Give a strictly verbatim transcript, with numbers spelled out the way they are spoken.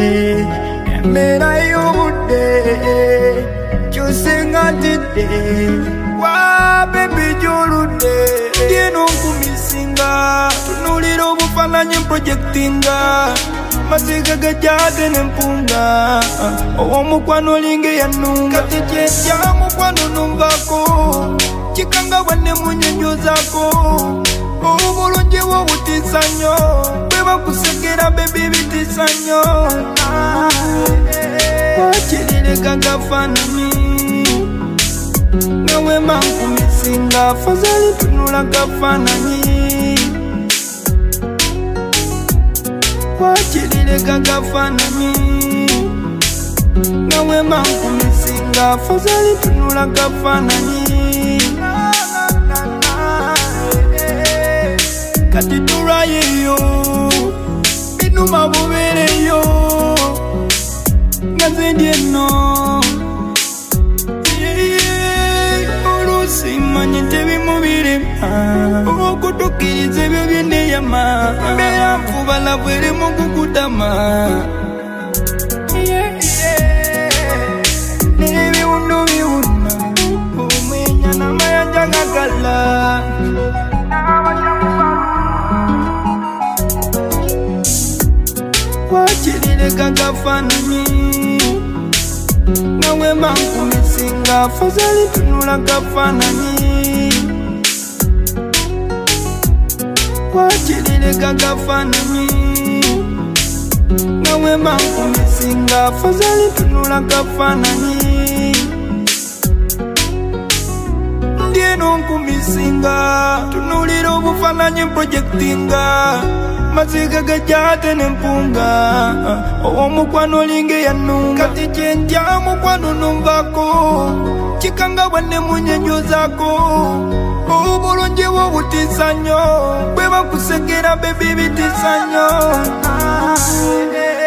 Emera y'obudde kyose nga ntidde wa baby gy'oludde ndieno nkumisinga tunuulira obufaananyi projectinga masiga gajjate n'empunga ow'omukwano olinga eyannunga kati kyetya mukwano numvako kikanga bwanne munyenyozaako obulungi bw'obutiisa nnyo bwe bakusekera bebi bitiisa nnyo wakirire kagafaananyi nga wema nkumisinga fazali tunula gafaananyi wakirire kagafaananyi nga wema nkumisinga fazali tunula gafaananyi kati tulwayeyo binuma bubeereyo nga nze ndi eno oluusi manyi tebimubirema okutukkiriza ebyo byeneyama mbeera nfubala bwerimu kukutama n'ebiwundu biwuna omwenya n'amayanja gagala wakirire kagafaananyi nga wema nkumisinga fazali tunula gafaananyi wakirire kagafaananyi nga wema nkumisinga fazali tunula gafaananyi ndieno nkumisinga tunuulira obufaananyi projectinga masiga gajjate n'empunga ow'omukwano olinga eyannunga kati kyentya mukwano numvako kikanga bwanne munyenyozaako obulungi bw'obutiisa nnyo bwe bakusekera bebi bitiisa nnyo